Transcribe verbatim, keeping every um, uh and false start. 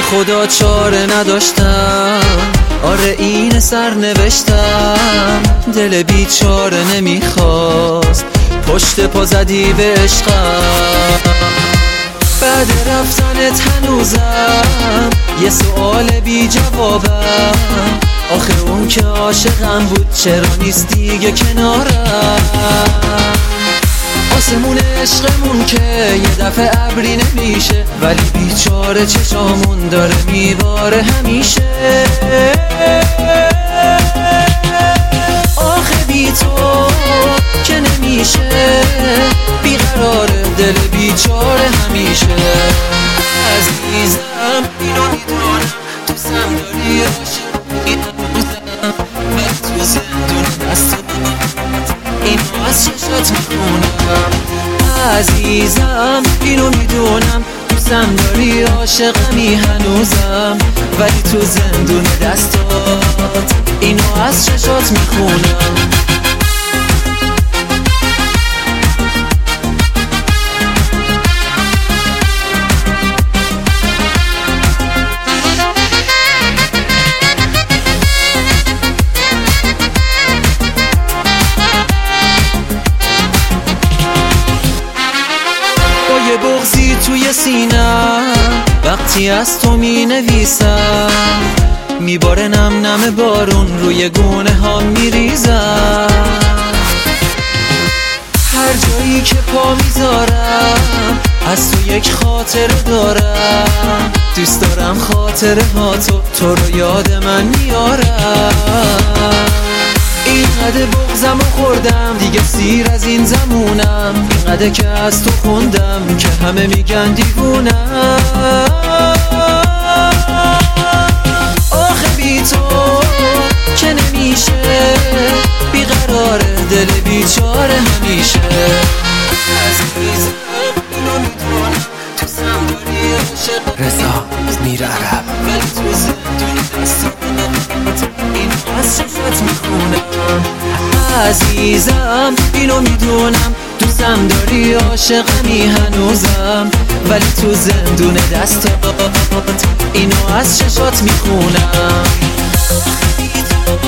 خدا چاره نداشتم، آره این سر نوشتم. دل بیچاره نمیخواست، پشت پا زدی به عشقم. بعد رفتنت هنوزم یه سؤال بی جوابم، آخه اون که عاشقم بود چرا نیست دیگه کنارم؟ آسمون عشقمون که یه دفعه ابری نمیشه، ولی بیچاره چشامون داره میباره همیشه. آخه بی تو که نمیشه، بیقراره دل بیچاره همیشه. عزیزم اینو میدونم دوستم داری، عاشقی هنوزم، ولی تو زندون دست اینو از چشات میخونم. عزیزم اینو میدونم دوستم داری، عاشقمی هنوزم، ولی تو زندون دستات اینو از چشات میخونم. یه بغضی توی سینم وقتی از تو می نویسم، میباره نم نم بارون روی گونه ها میریزم. هر جایی که پا میذارم از تو یک خاطر دارم، دوست دارم خاطره ها تو تو رو یاد من میارم. اینقدر بغضم و خوردم دیگه سیر از این زمونم، اینقدر که از تو خوندم که همه میگن دیوونم. آخه بی تو که نمیشه، بیقراره دل بیچاره همیشه. عزیزم اینو میدونم دوستم داری، عاشق رضا میر عرب، ولی تو زندون دستم این از چشمت میخونم. عزیزم اینو میدونم دوستم داری، عاشقمی هنوزم، ولی تو زندون دستات اینو از چشات میخونم.